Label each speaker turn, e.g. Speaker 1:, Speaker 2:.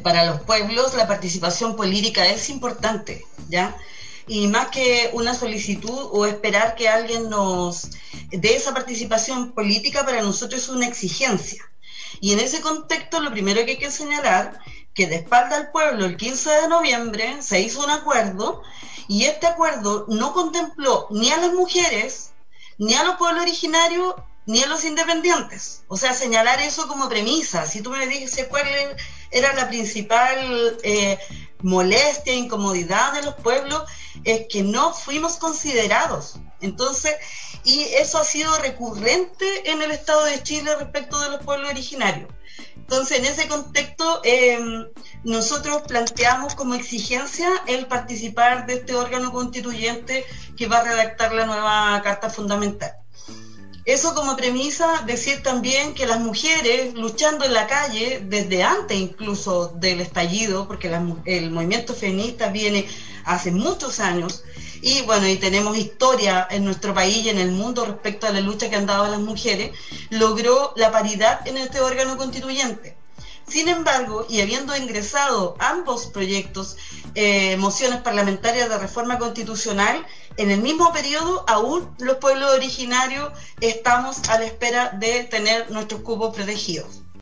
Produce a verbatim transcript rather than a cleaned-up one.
Speaker 1: para los pueblos la participación política es importante, ¿ya? Y más que una solicitud o esperar que alguien nos dé esa participación política, para nosotros es una exigencia. Y en ese contexto, lo primero que hay que señalar, que de espalda al pueblo, el quince de noviembre, se hizo un acuerdo, y este acuerdo no contempló ni a las mujeres, ni a los pueblos originarios, ni a los independientes. O sea, señalar eso como premisa. Si tú me dices cuál era la principal eh, molestia, incomodidad de los pueblos, es que no fuimos considerados. Entonces, y eso ha sido recurrente en el Estado de Chile respecto de los pueblos originarios. Entonces, en ese contexto, eh, nosotros planteamos como exigencia el participar de este órgano constituyente que va a redactar la nueva Carta Fundamental. Eso como premisa, decir también que las mujeres luchando en la calle, desde antes incluso del estallido, porque la, el movimiento feminista viene hace muchos años, y bueno, y tenemos historia en nuestro país y en el mundo respecto a la lucha que han dado las mujeres, logró la paridad en este órgano constituyente. Sin embargo, y habiendo ingresado ambos proyectos, eh, mociones parlamentarias de reforma constitucional, en el mismo periodo aún los pueblos originarios estamos a la espera de tener nuestros cupos protegidos.